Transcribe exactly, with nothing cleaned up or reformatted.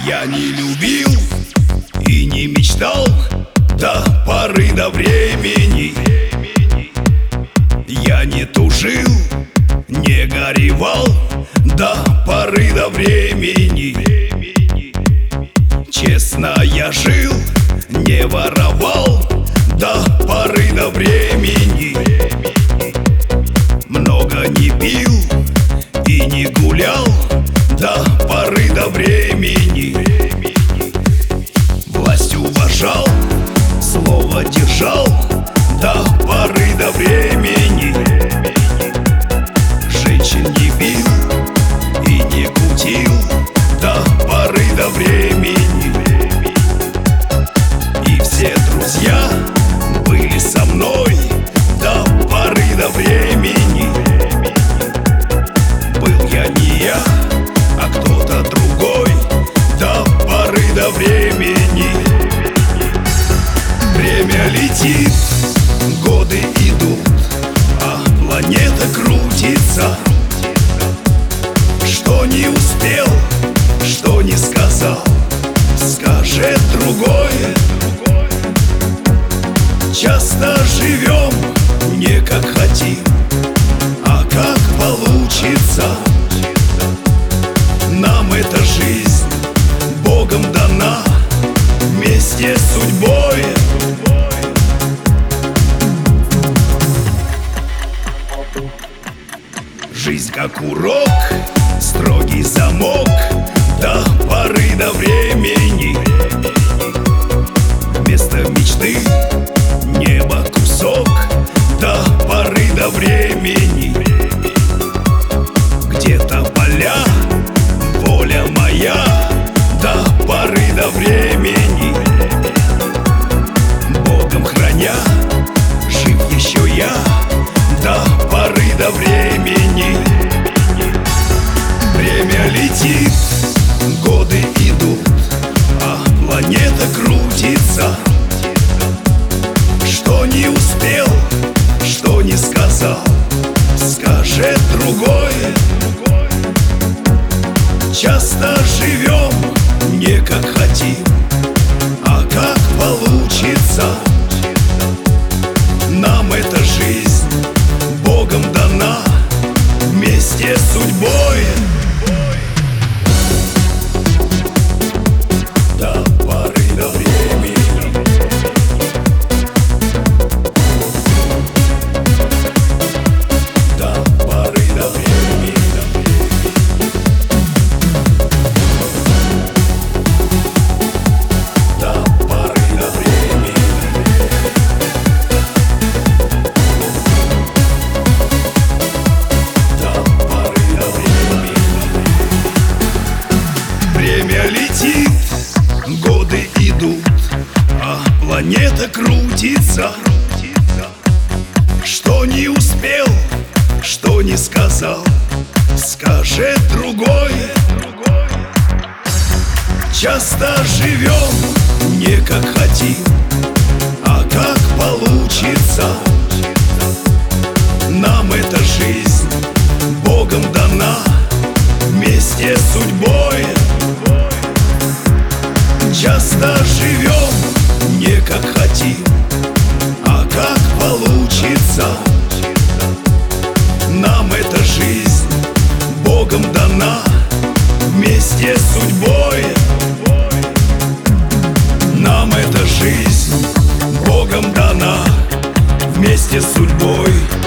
Я не любил и не мечтал до поры до времени. Я не тужил, не горевал до поры до времени. Честно я жил, не воровал до поры до времени. Много не пил и не гулял до поры до времени. Власть уважал, слово держал до поры до времени. Женщин не бил и не кутил до поры до времени. И все друзья были со мной до поры до времени. Был я не я, а кто-то другой до поры до времени. Время летит, годы идут, а планета крутится. Что не успел, что не сказал, скажет другое. Часто живем не как хотим, а как получится. Нам эта жизнь Богом дана вместе с судьбой. Жизнь как урок, строгий замок до поры до времени. Вместо мечты небо кусок до поры до времени. Где-то поля, воля моя до поры до времени. Богом храня, жив еще я до поры до времени. Время летит, годы идут, а планета крутится. Что не успел, что не сказал, скажет другое. Часто живем не как хотим, а как получится. Нам эта жизнь Богом дана вместе с судьбой. До поры до времени. До поры до времени. До поры до времени. До поры до времени. Время летит, годы идут, а планета крутится. Что не успел, что не сказал, скажет другое. Часто живем не как хотим, а как получится. Нам эта жизнь Богом дана вместе с судьбой. Часто живем не как хотим, а как получится. Нам эта жизнь Богом дана вместе с судьбой. Нам эта жизнь Богом дана вместе с судьбой.